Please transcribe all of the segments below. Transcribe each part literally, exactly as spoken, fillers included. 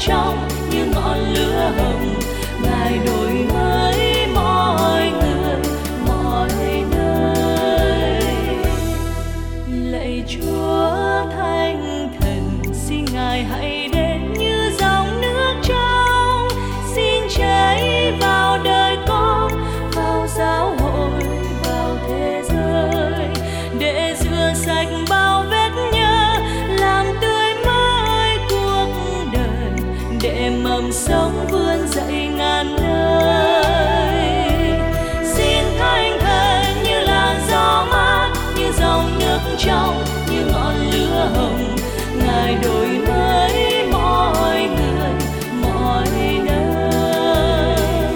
trong như ngọn lửa hồng. Ngài đổi mới mọi người mọi nơi. Lạy Chúa Thánh Thần, xin Ngài hãy đến như dòng nước trong, xin chảy vào đời con, vào giáo hội, vào thế giới, để rửa sạch bao vết nhơ, làm tươi mới cuộc đời, để mầm sống vươn dậy ngàn nơi. Xin Thánh Thần như làn gió mát, như dòng nước trong, như ngọn lửa hồng. Ngài đổi mới mọi người mọi nơi.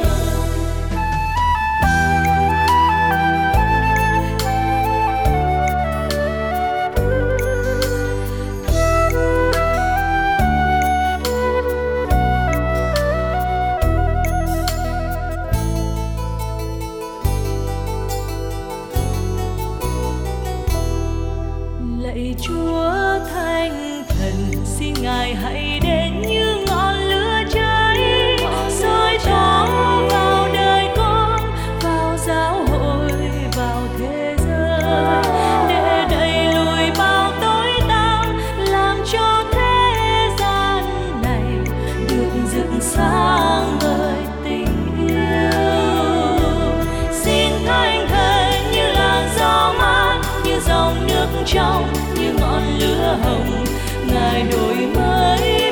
Lạy Chúa Thánh Thần, xin Ngài hãy đến như ngọn lửa cháy, soi tỏ vào đời con, vào giáo hội, vào thế giới, để đẩy lùi bao tối tăm, làm cho thế gian này được dựng sáng bởi tình yêu. Xin Thánh Thần như làn gió mát, như dòng nước trong, như ngọn lửa hồng. Ngài đổi mới